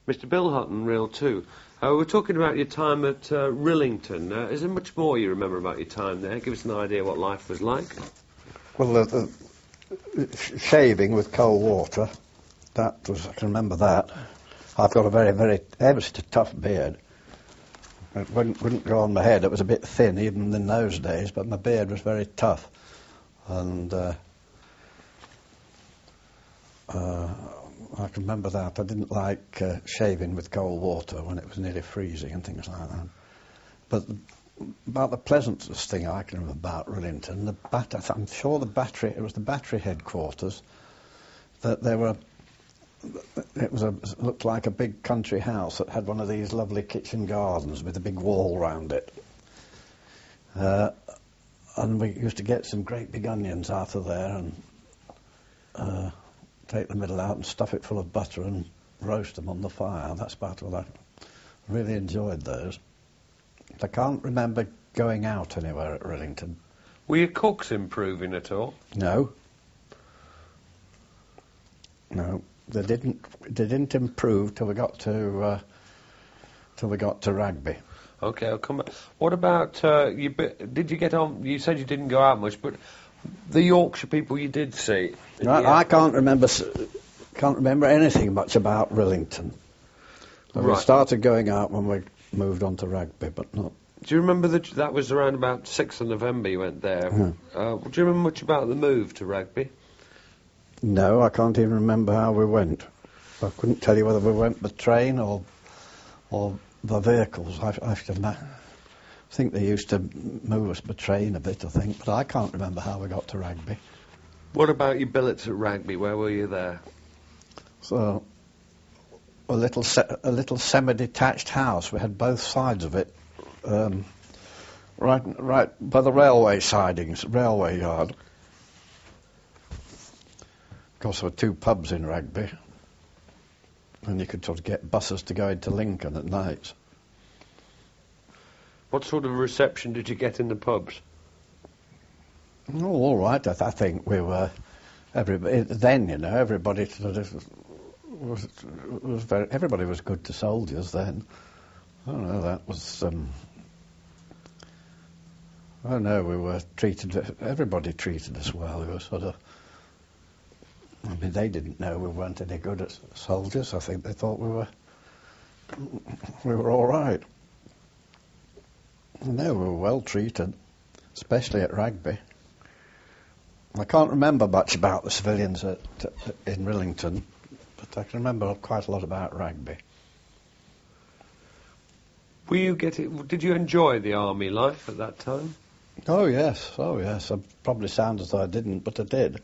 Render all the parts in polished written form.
Mr. Bill Hutton, Reel 2. We're talking about your time at Rillington. Is there much more you remember about your time there? Give us an idea what life was like. Well, shaving with cold water, I can remember that. I've got a very ever so tough beard. It wouldn't go on my head. It was a bit thin even in those days, but my beard was very tough. And I can remember that. I didn't like shaving with cold water when it was nearly freezing and things like that. But about the pleasantest thing I can remember about Rillington, I'm sure it was the battery headquarters, that it looked like a big country house that had one of these lovely kitchen gardens with a big wall round it. And we used to get some great big onions out of there and take the middle out and stuff it full of butter and roast them on the fire. That's about all. I really enjoyed those. I can't remember going out anywhere at Rillington. Were your cooks improving at all? No. They didn't improve till we got to Rugby. Okay, I'll come back. What about did you get on? You said you didn't go out much, but the Yorkshire people you did see. I can't remember anything much about Rillington. Right. We started going out when we moved on to Rugby, but not. Do you remember that was around about 6th of November you went there? Mm. Do you remember much about the move to Rugby? No, I can't even remember how we went. I couldn't tell you whether we went by train or by vehicles. I think they used to move us by train a bit, I think, but I can't remember how we got to Rugby. What about your billets at Rugby? Where were you there? So, a little semi-detached house. We had both sides of it, right by the railway sidings, railway yard. Of course, there were 2 pubs in Rugby, and you could sort of get buses to go into Lincoln at night. What sort of reception did you get in the pubs? Oh, all right. I think we were. Then, everybody sort of was very. Everybody was good to soldiers then. I don't know. That was. I don't know. We were treated. Everybody treated us well. We were sort of. I mean, they didn't know we weren't any good as soldiers. I think they thought we were all right. No, we were well treated, especially at Rugby. I can't remember much about the civilians in Rillington, but I can remember quite a lot about Rugby. Did you enjoy the army life at that time? Oh yes. I probably sound as though I didn't, but I did.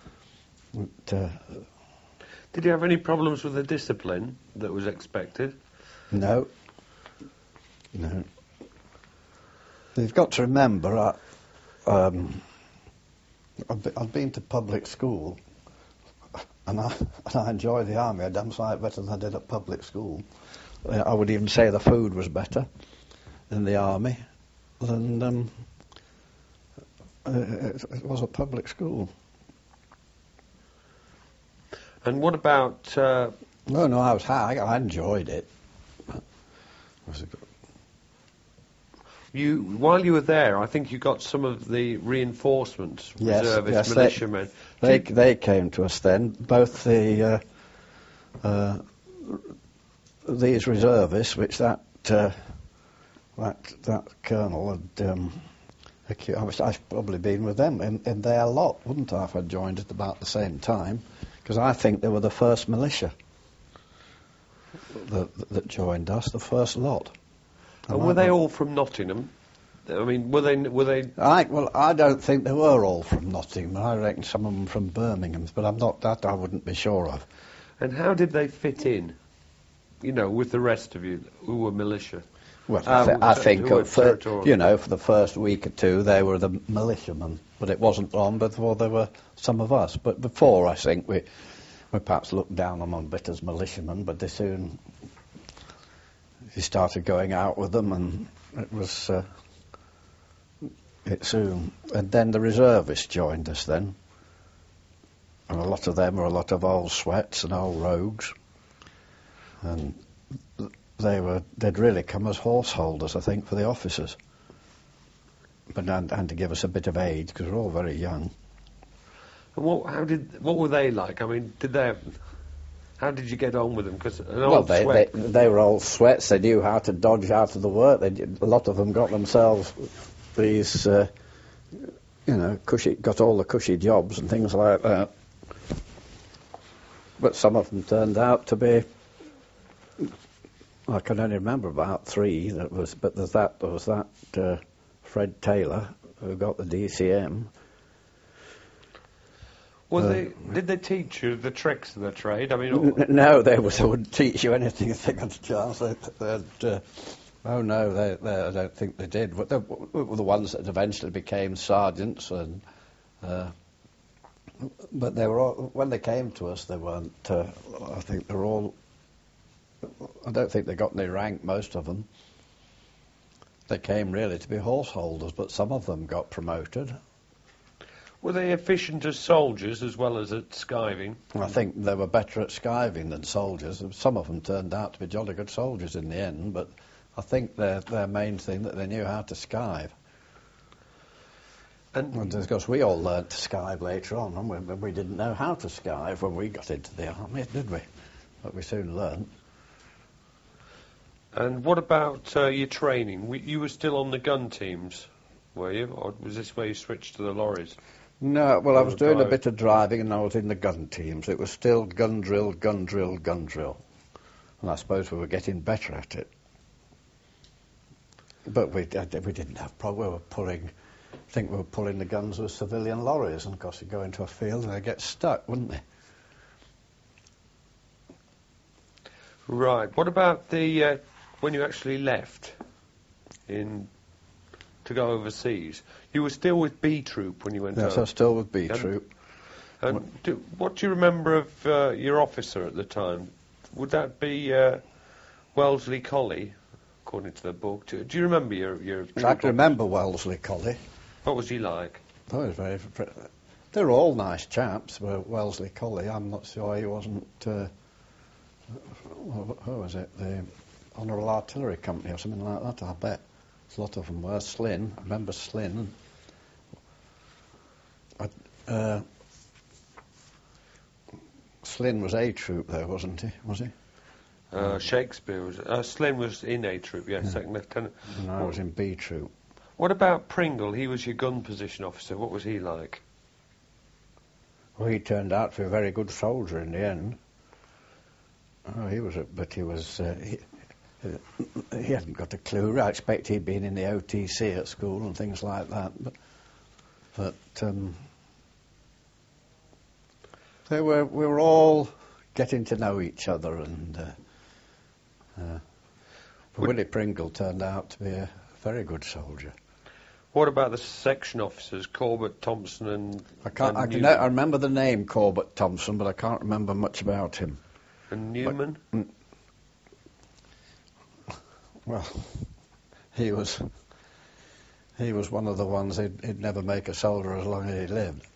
Did you have any problems with the discipline that was expected? No. You've got to remember, I've been to public school, and I enjoy the army a damn sight better than I did at public school. I would even say the food was better in the army than it was at public school. And what about... No, I enjoyed it. While you were there, I think you got some of the reinforcements, reservists, militiamen. They came to us then. Both these reservists, which that colonel had. I've probably been with them in their lot, wouldn't I, if I'd joined at about the same time? Because I think they were the first militia that joined us, the first lot. And were they all from Nottingham? I mean, were they? I don't think they were all from Nottingham. I reckon some of them from Birmingham, but I wouldn't be sure of. And how did they fit in, with the rest of you who were militia? Well, I think for the first week or two they were the militiamen, but it wasn't long before there were some of us. But before, I think we perhaps looked down on them a bit as militiamen, but they soon he started going out with them, and it was it soon. And then the reservists joined us then, and a lot of them were a lot of old sweats and old rogues, and they'd really come as horse holders, I think, for the officers. But and to give us a bit of aid, because we're all very young. And what were they like? I mean, how did you get on with them? Because they were old sweats. They knew how to dodge out of the work. A lot of them got themselves these, got all the cushy jobs and things like that. But some of them turned out to be. I can only remember about 3. But there was that Fred Taylor who got the DCM. Did they teach you the tricks of the trade? I mean, no, they wouldn't teach you anything if they got a chance. I don't think they did. But they were the ones that eventually became sergeants, and but they were all, when they came to us, they weren't. I think they're all. I don't think they got any rank. Most of them. They came really to be horse holders, but some of them got promoted. Were they efficient as soldiers as well as at skiving? I think they were better at skiving than soldiers. Some of them turned out to be jolly good soldiers in the end, but I think their main thing that they knew how to skive. And of course, we all learnt to skive later on, and we didn't know how to skive when we got into the army, did we? But we soon learnt. And what about your training? You were still on the gun teams, were you? Or was this where you switched to the lorries? No, well, I was doing a bit of driving and I was in the gun teams. It was still gun drill, gun drill, gun drill. And I suppose we were getting better at it. But we didn't have problems. I think we were pulling the guns with civilian lorries, and of course you go into a field and they get stuck, wouldn't they? Right. What about the when you actually left to go overseas? You were still with B Troop when you went over? Yes, I was still with B Troop. And what do you remember of your officer at the time? Would that be Wellesley Colley, according to the book? Do you remember your troop I can remember Wellesley Colley. What was he like? Oh, he was very... They were all nice chaps, but Wellesley Colley, I'm not sure he wasn't... who was it? The Honourable Artillery Company or something like that, I bet. A lot of them were. Slynn, I remember Slynn. Slynn was A Troop though, wasn't he? Was he? Shakespeare was... Slynn was in A Troop, yes, Second Lieutenant. And I was in B Troop. What about Pringle? He was your gun position officer. What was he like? Well, he turned out to be a very good soldier in the end. Oh, he was... he hadn't got a clue. I expect he'd been in the OTC at school and things like that. But we were all getting to know each other, and Willie Pringle turned out to be a very good soldier. What about the section officers, Corbett, Thompson, and I remember the name Corbett Thompson, but I can't remember much about him. And Newman? Well, he was one of the ones he'd never make a soldier as long as he lived.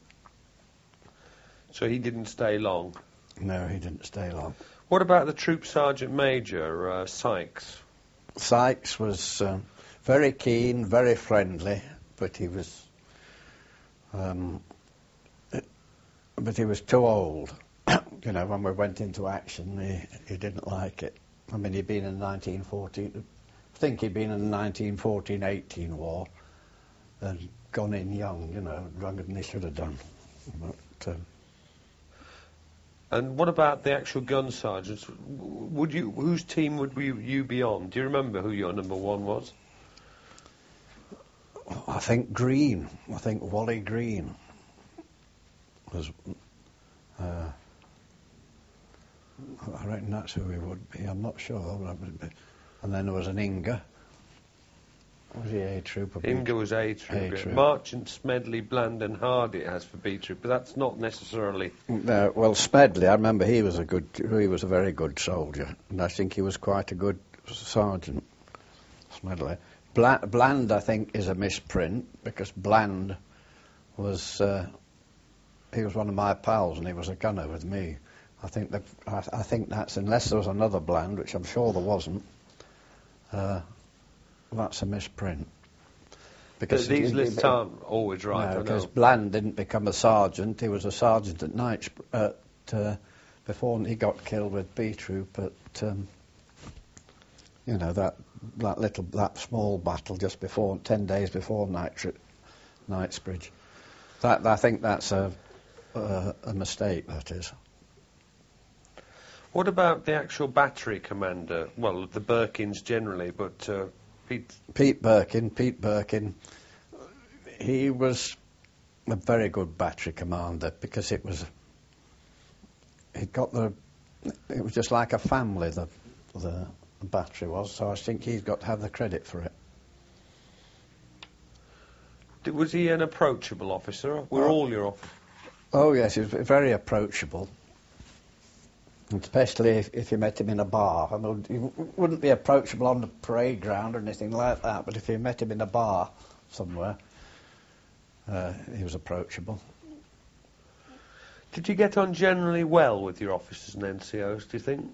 So he didn't stay long? No, he didn't stay long. What about the Troop Sergeant Major, Sykes? Sykes was very keen, very friendly, but he was too old. You know, when we went into action, he didn't like it. I mean, he'd been in the 1914... I think he'd been in the 1914-18 war and gone in young, you know, younger than he should have done. But, and what about the actual gun sergeants? Whose team would you be on? Do you remember who your number one was? I think Green. I think Wally Green was... I reckon that's who he would be. I'm not sure. And then there was an Inga. Was he A Troop? Inga was A Troop. Marchant, Smedley, Bland and Hardy it has for B Troop, but that's not necessarily... No, well, Smedley, I remember he was a very good soldier, and I think he was quite a good sergeant, Smedley. Bland, I think, is a misprint, because Bland was... he was one of my pals, and he was a gunner with me. I think that's, unless there was another Bland, which I'm sure there wasn't, that's a misprint. Because these lists aren't always right. No, because Bland didn't become a sergeant. He was a sergeant at Knightsbridge before he got killed with B Troop at that small battle just before 10 days before Knightsbridge. I think that's a mistake. That is. What about the actual battery commander? Well, the Birkins generally, but Pete Birkin, he was a very good battery commander because it was just like a family, the battery was, so I think he's got to have the credit for it. Was he an approachable officer? Were all your officers? Oh yes, he was very approachable. Especially if you met him in a bar. I mean, he wouldn't be approachable on the parade ground or anything like that, but if you met him in a bar somewhere, he was approachable. Did you get on generally well with your officers and NCOs, do you think?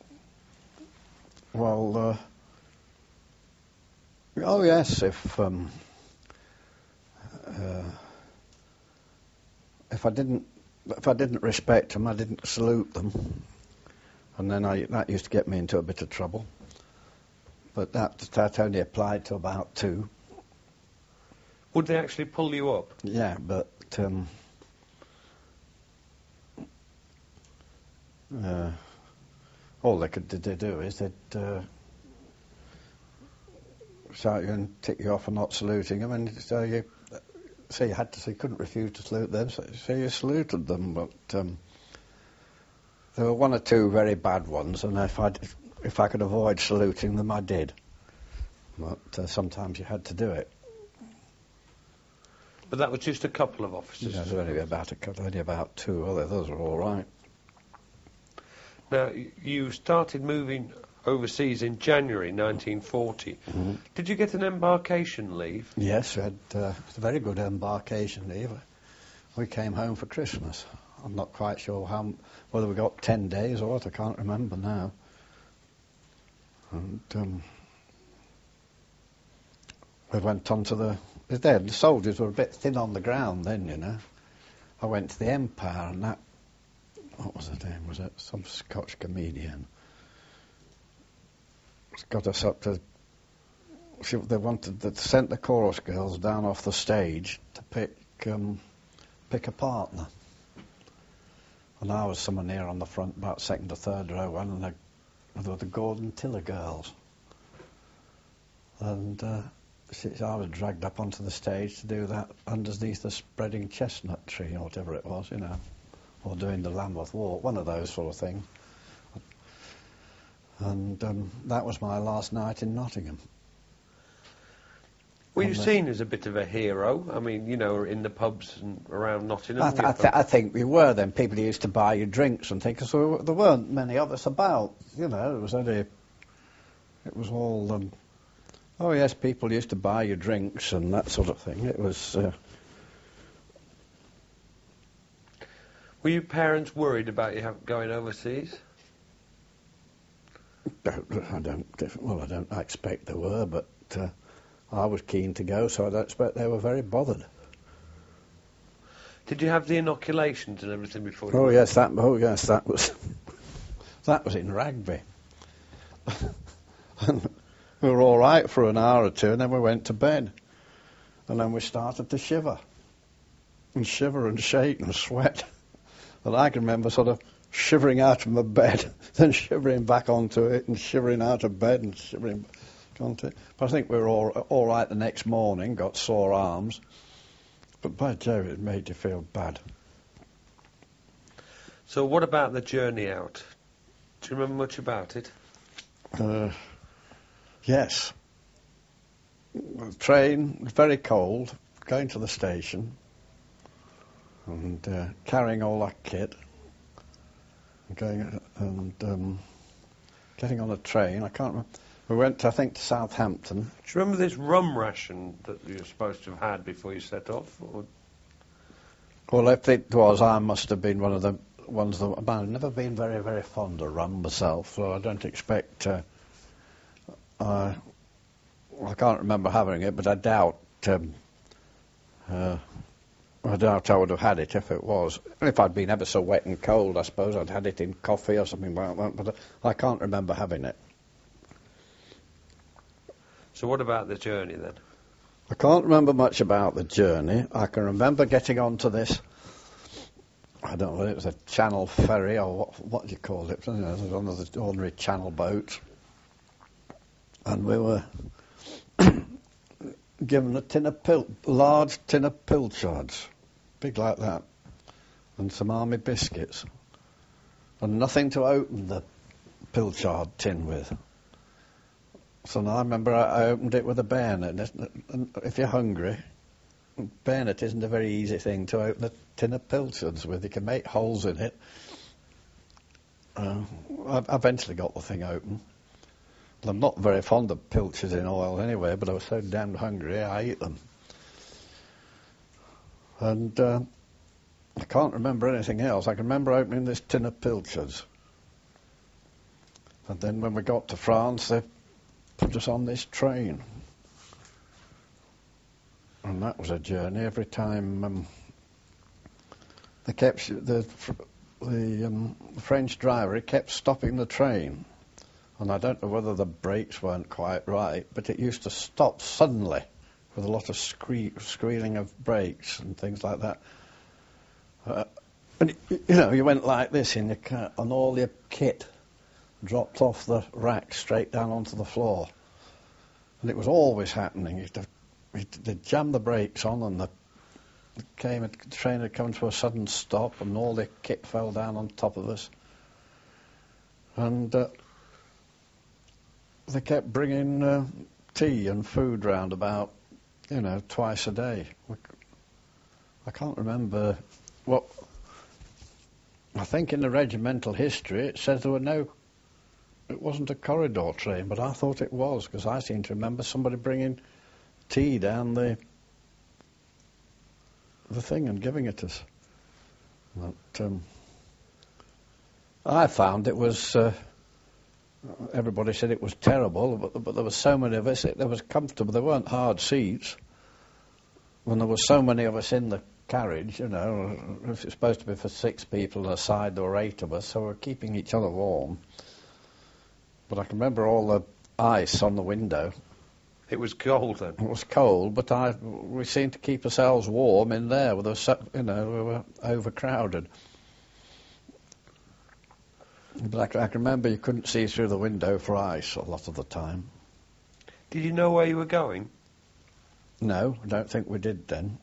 Well, oh yes, if I didn't respect them, I didn't salute them. And then that used to get me into a bit of trouble. But that only applied to about 2. Would they actually pull you up? Yeah, but all they could do is they'd shout you and tick you off for not saluting them, and so you couldn't refuse to salute them, so you saluted them. But there were 1 or 2 very bad ones, and if I could avoid saluting them, I did. But sometimes you had to do it. But that was just a couple of officers. Yeah, there was only about 2. Those were all right. Now, you started moving overseas in January 1940. Mm-hmm. Did you get an embarkation leave? Yes, we had a very good embarkation leave. We came home for Christmas. I'm not quite sure whether we got 10 days or what, I can't remember now. And we went on to the soldiers were a bit thin on the ground then, you know. I went to the Empire, and what was her name? Was it some Scotch comedian? It's got us up to. They sent the chorus girls down off the stage to pick a partner. And I was somewhere near on the front, about 2nd or 3rd row, and there were the Gordon Tiller girls. And I was dragged up onto the stage to do that underneath the spreading chestnut tree, or whatever it was, you know, or doing the Lambeth Walk, one of those sort of things. And that was my last night in Nottingham. Were you seen as a bit of a hero? I mean, you know, in the pubs and around Nottingham? I think we were then. People used to buy you drinks and things, because there weren't many of us about, you know. It was all, oh yes, people used to buy you drinks and that sort of thing. It was... Were your parents worried about you going overseas? I don't expect they were, but... I was keen to go, so I don't expect they were very bothered. Did you have the inoculations and everything before? Oh yes, that was in Rugby. And we were all right for an hour or 2, and then we went to bed, and then we started to shiver and shake and sweat. And I can remember sort of shivering out of my bed, then shivering back onto it, and shivering out of bed and shivering. But I think we were all right the next morning, got sore arms. But by Jove, it made you feel bad. So what about the journey out? Do you remember much about it? Yes. The train was very cold, going to the station, and carrying all that kit, and getting on a train. I can't remember. We went, I think, to Southampton. Do you remember this rum ration that you were supposed to have had before you set off? Or? Well, if it was, I must have been one of the ones that I've never been very, very fond of rum myself, so I don't expect. I can't remember having it, but I doubt. I doubt I would have had it if it was. If I'd been ever so wet and cold, I suppose I'd had it in coffee or something like that, but I can't remember having it. So what about the journey then? I can't remember much about the journey. I can remember getting onto this, I don't know whether it was a channel ferry or what do you call it, you know, one of the ordinary channel boats. And we were given a large tin of pilchards, big like that, and some army biscuits, and nothing to open the pilchard tin with. So now I remember I opened it with a bayonet. And if you're hungry, a bayonet isn't a very easy thing to open a tin of pilchards with. You can make holes in it. I eventually got the thing open. I'm not very fond of pilchards in oil anyway, but I was so damned hungry I ate them. And I can't remember anything else. I can remember opening this tin of pilchards. And then when we got to France, they put us on this train. And that was a journey. Every time they kept the French driver, he kept stopping the train. And I don't know whether the brakes weren't quite right, but it used to stop suddenly with a lot of squealing of brakes and things like that. And you went like this in your car, and all your kit dropped off the rack straight down onto the floor. And it was always happening. They'd jam the brakes on, and the train had come to a sudden stop, and all the kit fell down on top of us. And they kept bringing tea and food round about, twice a day. I can't remember what. I think in the regimental history it says there were it wasn't a corridor train, but I thought it was, because I seem to remember somebody bringing tea down the thing and giving it us. But I found it was. Everybody said it was terrible, but there were so many of us. It was comfortable. There weren't hard seats. When there were so many of us in the carriage, if it's supposed to be for 6 people a side, there were 8 of us, so we're keeping each other warm. But I can remember all the ice on the window. It was cold then? It was cold, but we seemed to keep ourselves warm in there. We were overcrowded. But I can remember you couldn't see through the window for ice a lot of the time. Did you know where you were going? No, I don't think we did then.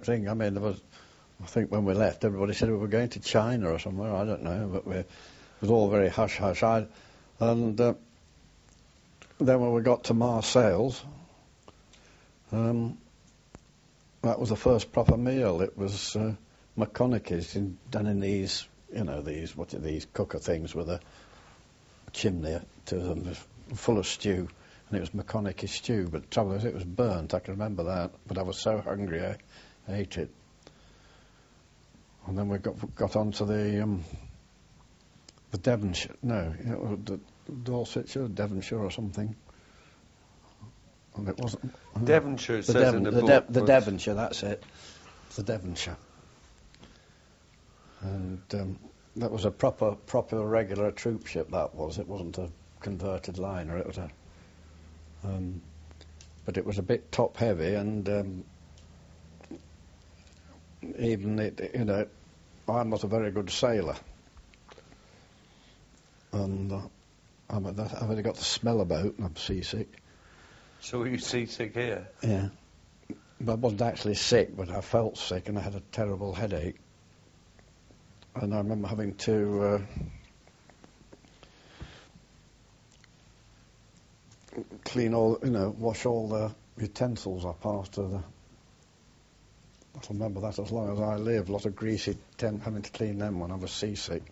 I think when we left, everybody said we were going to China or somewhere, I don't know, but it was all very hush-hush. And then when we got to Marseilles, that was the first proper meal. It was McConaughey's done in these... these cooker things with a chimney to them, full of stew, and it was McConaughey stew, but the trouble is it was burnt, I can remember that, but I was so hungry I ate it. And then we got onto the Devonshire, the Dorsetshire, Devonshire or something, and it wasn't... Devonshire, it says in the book. The Devonshire, that's it, the Devonshire. And that was a proper regular troop ship, that was. It wasn't a converted liner. It was but it was a bit top-heavy, and I'm not a very good sailor. And I've only got the smell of boat, and I'm seasick. So were you seasick here? Yeah. But I wasn't actually sick, but I felt sick, and I had a terrible headache. And I remember having to wash all the utensils up after I'll remember that as long as I live. A lot of greasy having to clean them when I was seasick.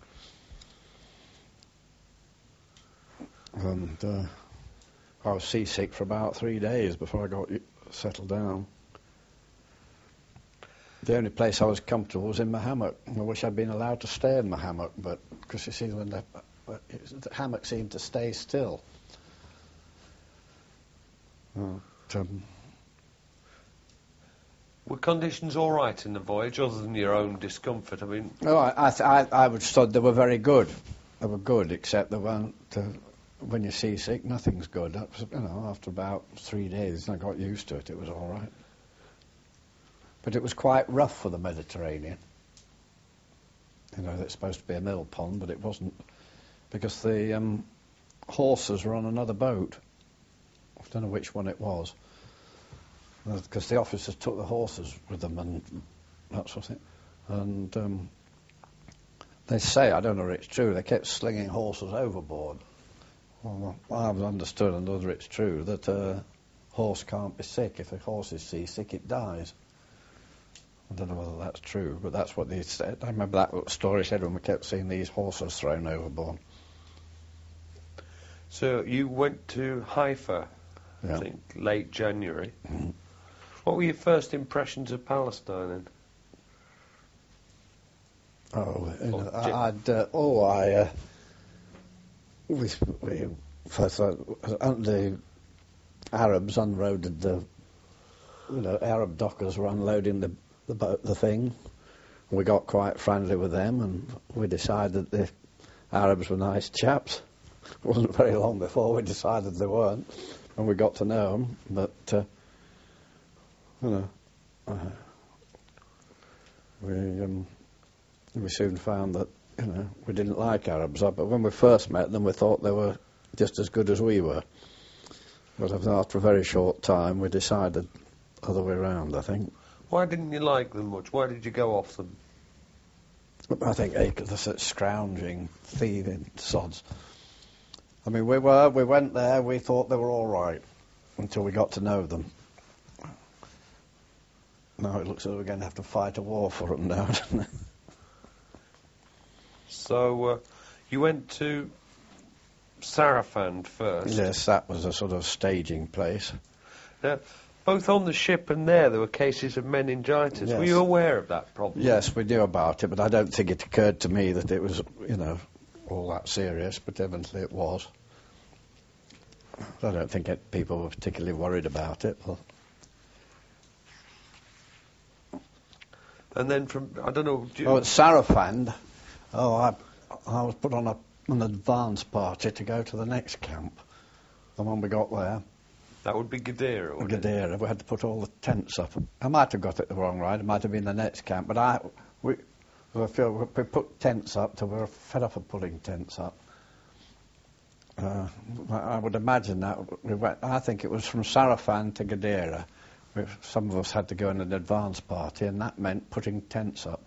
And I was seasick for about 3 days before I got settled down. The only place I was comfortable was in my hammock. I wish I'd been allowed to stay in my hammock, but because you see, when the hammock seemed to stay still. Were conditions all right in the voyage, other than your own discomfort? I mean, I would thought they were very good. They were good, except they weren't. When you're seasick, nothing's good. That was, after about 3 days, I got used to it. It was all right. But it was quite rough for the Mediterranean. It's supposed to be a mill pond, but it wasn't, because the horses were on another boat. I don't know which one it was, because the officers took the horses with them and that sort of thing. And they say, I don't know if it's true, they kept slinging horses overboard. Well, I've understood, and whether it's true, that a horse can't be sick. If a horse is seasick, it dies. I don't know whether that's true, but that's what they said. I remember that story said when we kept seeing these horses thrown overboard. So you went to Haifa, Yeah. I think, late January. Mm-hmm. What were your first impressions of Palestine then? The Arabs unloaded Arab dockers were unloading the boat, the thing. We got quite friendly with them, and we decided the Arabs were nice chaps. It wasn't very long before we decided they weren't, and we got to know them. But we soon found that we didn't like Arabs. But when we first met them, we thought they were just as good as we were. But after a very short time, we decided other way round, I think. Why didn't you like them much? Why did you go off them? I think because they're such scrounging, thieving sods. I mean, we went there, we thought they were all right until we got to know them. Now it looks like we're going to have to fight a war for them now, doesn't it? So you went to Sarafand first. Yes, that was a sort of staging place. Now, both on the ship and there were cases of meningitis. Yes. Were you aware of that problem? Yes, we knew about it, but I don't think it occurred to me that it was, all that serious, but evidently it was. I don't think people were particularly worried about it. And then I don't know... At Sarafand, I was put on an advance party to go to the next camp. And when we got there... That would be Gadara, wouldn't it? Gadara, we had to put all the tents up. I might have got it the wrong way, it might have been the next camp, but we put tents up till we were fed up of putting tents up. I would imagine that I think it was from Sarafand to Gadara. Some of us had to go in an advance party, and that meant putting tents up.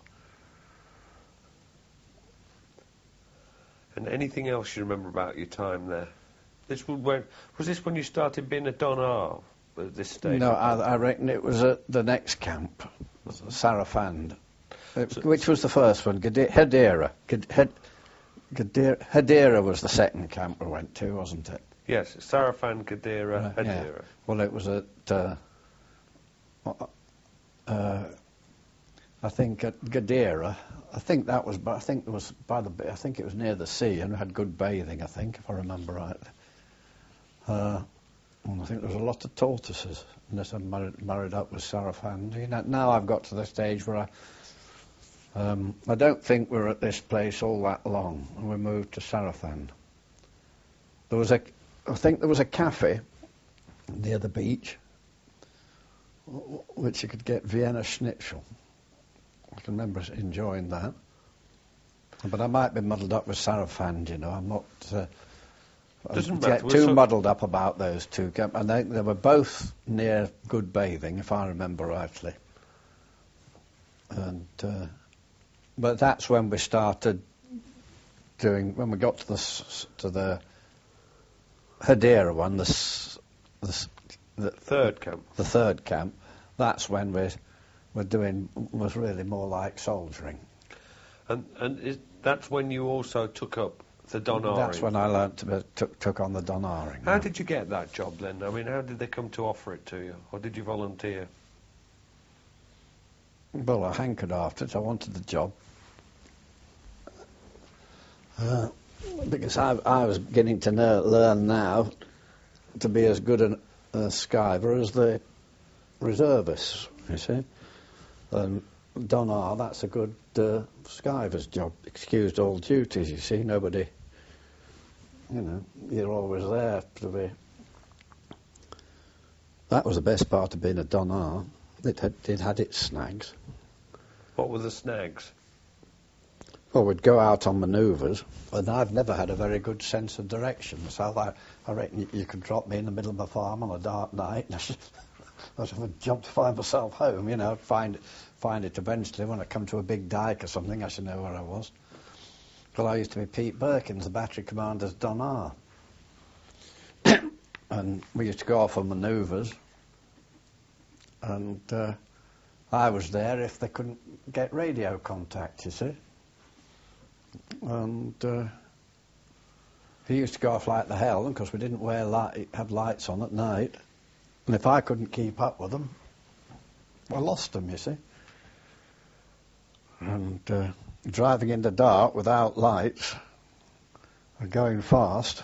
And anything else you remember about your time there? Was this when you started being a Donar at this stage? No, I reckon it was at the next camp, Sarafand, which was the first one. Hadera was the second camp we went to, wasn't it? Yes, Sarafand, Gadara, Hadera. Yeah. Well, it was at, I think at Gadara. I think it was near the sea and had good bathing, I think, if I remember rightly. I think there was a lot of tortoises, unless I married up with Sarafand. Now I've got to the stage where I don't think we were at this place all that long, and we moved to Sarafand. I think there was a cafe near the beach, which you could get Vienna Schnitzel. I can remember enjoying that. But I might be muddled up with Sarafand, I'm not... Doesn't get matter. too muddled up about those two. And they were both near good bathing, if I remember rightly. And but that's when we started when we got to the Hadera one, the third camp. The third camp. That's when was really more like soldiering. And that's when you also took up the Donaring. That's when I learnt took on the Donaring. How did you get that job then? I mean, how did they come to offer it to you, or did you volunteer? Well, I hankered after it. I wanted the job. Because I was beginning to learn now to be as good a skiver as the reservists, you see. And Donar, that's a good skiver's job. Excused all duties, you see. Nobody, you're always there to be. That was the best part of being a Donar. It had its snags. What were the snags? Well, we'd go out on manoeuvres, and I've never had a very good sense of direction. So I reckon you could drop me in the middle of a farm on a dark night, and I should have jumped to find myself home, I'd find it eventually. When I come to a big dyke or something, I should know where I was. Well, I used to be Pete Birkins, the battery commander's Donar. And we used to go off on manoeuvres, and I was there if they couldn't get radio contact, you see. And he used to go off like the hell, because we didn't have lights on at night. And if I couldn't keep up with them, I lost them, you see. And driving in the dark without lights, and going fast,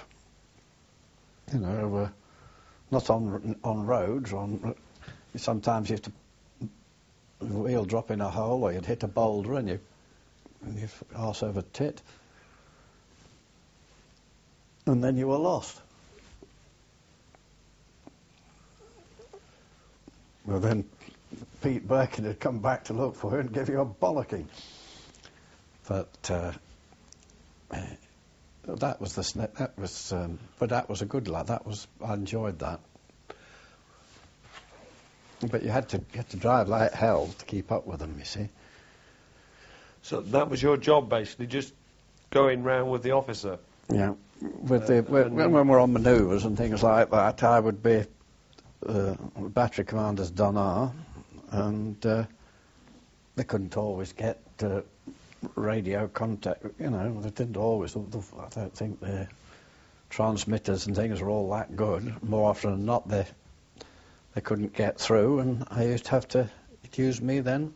not on roads. Sometimes you have to wheel drop in a hole, or you'd hit a boulder and you're arse over tit, and then you were lost. Well, then Pete Birkin had come back to look for you and give you a bollocking. But that was but that was a good lad. I enjoyed that. But you had to drive like hell to keep up with them, you see. So that was your job, basically, just going round with the officer? Yeah. When we're on manoeuvres and things like that, I would be battery commander's Donar, and they couldn't always get radio contact, they didn't always. I don't think their transmitters and things were all that good. More often than not, they couldn't get through, and I used to have to use me then.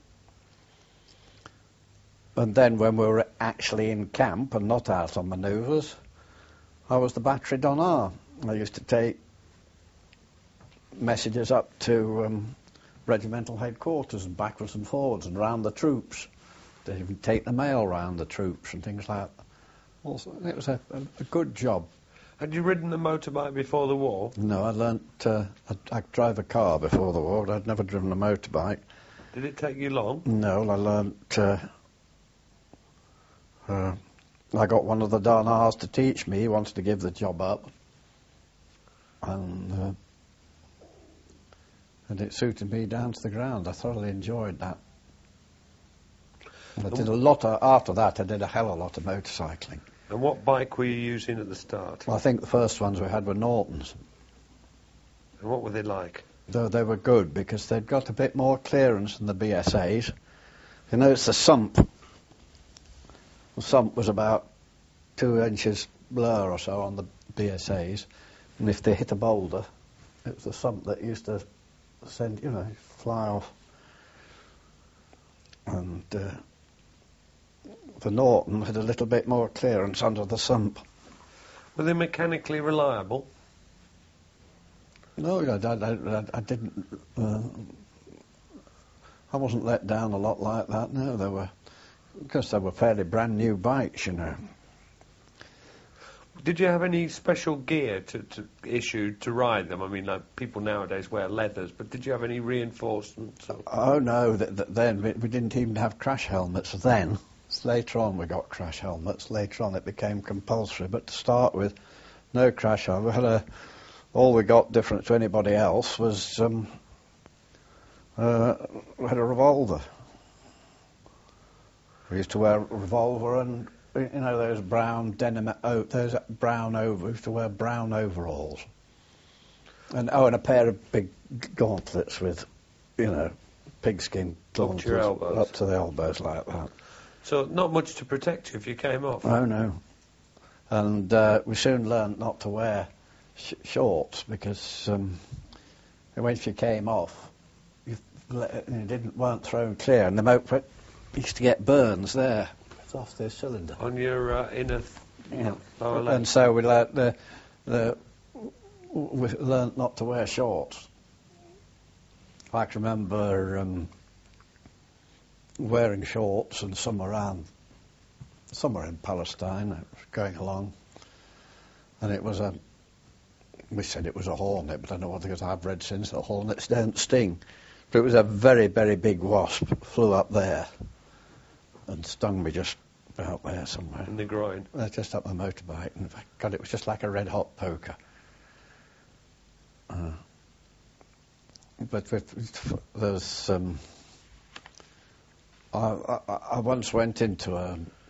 And then when we were actually in camp and not out on manoeuvres, I was the battery Donar. I used to take messages up to regimental headquarters and backwards and forwards and round the troops. To even take the mail round the troops and things like that. Also, it was a good job. Had you ridden a motorbike before the war? No, I learnt. I drove a car before the war, but I'd never driven a motorbike. Did it take you long? No, I learnt. I got one of the Donars to teach me. He wanted to give the job up, and it suited me down to the ground. I thoroughly enjoyed that. I did a lot after that. I did a hell of a lot of motorcycling. And what bike were you using at the start? Well, I think the first ones we had were Nortons. And what were they like? They were good because they'd got a bit more clearance than the BSAs. It's the sump. The sump was about 2 inches blur or so on the BSAs, and if they hit a boulder, it was the sump that used to send, fly off. And the Norton had a little bit more clearance under the sump. Were they mechanically reliable? No, I didn't. I wasn't let down a lot like that. No, because they were fairly brand new bikes, Did you have any special gear to issue to ride them? I mean, like people nowadays wear leathers, but did you have any reinforcements? Oh no, then we didn't even have crash helmets then. Later on we got crash helmets. Later on it became compulsory, but to start with, no crash helmet. All we got different to anybody else was we had a revolver. We used to wear a revolver and, those brown denim, those brown we used to wear brown overalls. And a pair of big gauntlets with, pigskin gauntlets up to the elbows like that. So not much to protect you if you came off? Oh, no. And we soon learned not to wear shorts because if you came off, you weren't thrown clear, and the motor used to get burns there. It's off the cylinder. On your inner lower leg. And so we learnt we learnt not to wear shorts. I can remember wearing shorts and somewhere in Palestine, I was going along, and it was we said it was a hornet, but I know what, because I've read since that hornets don't sting. But it was a very, very big wasp, flew up there and stung me just out there somewhere. In the groin? Just up my motorbike. And God, it was just like a red-hot poker. But there's... I once went into